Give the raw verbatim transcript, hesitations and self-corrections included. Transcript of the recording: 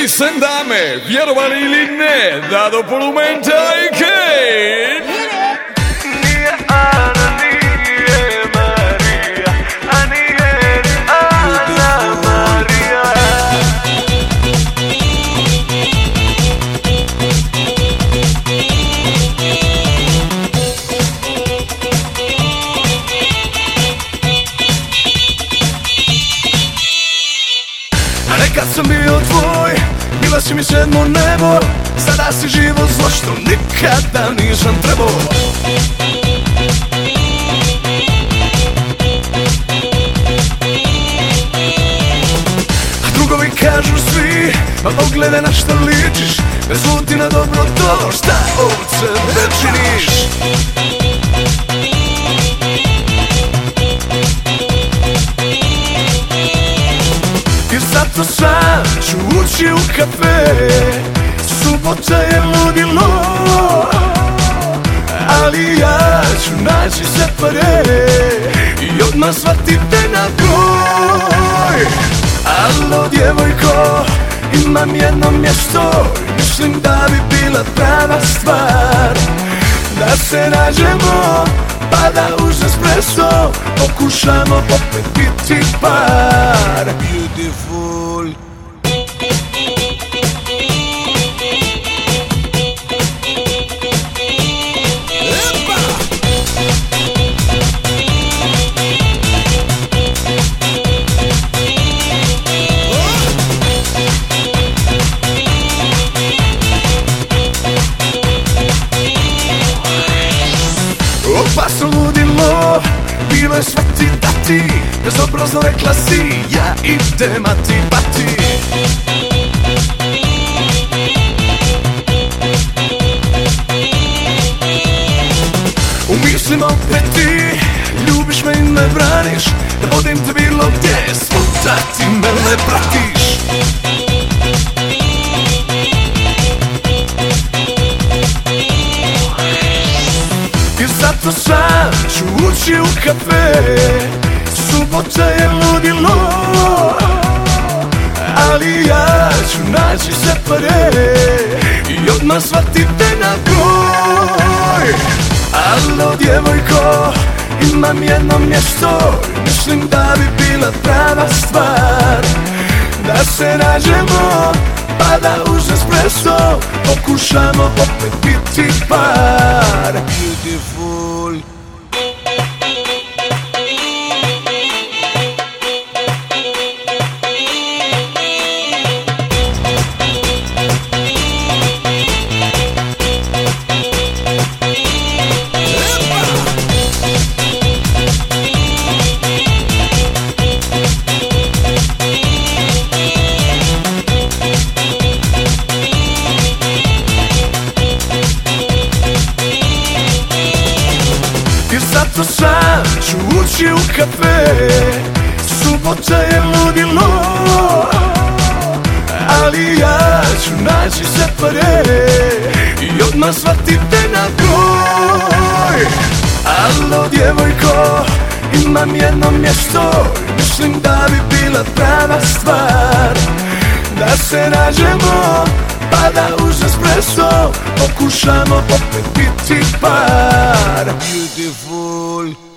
Ladies and dame, vjerovali ili ne, da do polumenta i Kane. Nije Ana, nije Marija, a nije ni Ana Marija. A nekad sam bio tvoj, bila si mi sedmo nebo. Sada si živo zlo što nikada nisam trebao. A drugovi kažu svi, a pogledaj na što ličiš. Ne zvuti na dobro to šta od sebe činiš. I zato sam ću ući u kafe. Subota je ludilo, ali ja ću naći sve pare i odmah shvatite na broj. Alo djevojko, imam jedno mjesto, mislim da bi bila prava stvar. Da se nađemo, pa da uz espresso pokušamo opet biti par. Beautiful. Opasno ludilo, bilo je sve ti dati. Bezobrazno rekla si, ja idem a ti pati. U mislima opet ti, ljubiš me i me braniš. Da vodim te bilo gdje, svuda ti mene pratiš. I zato sam ću ući u kafe. Subota je ludilo, ali ja ću naći sve pare i odmah shvatite na broj. Alo djevojko, imam jedno mjesto, mislim da bi bila prava stvar. Da se nađemo, pa da uz espresso pokušamo opet biti par. Beautiful. Zato sam ću ući u kafe. Subota je ludilo, ali ja ću naći sve pare i odmah shvatite na broj. Alo djevojko, imam jedno mjesto, mislim da bi bila prava stvar. Da se nađemo, pa da uz espresso pokušamo opet biti par. Beautiful.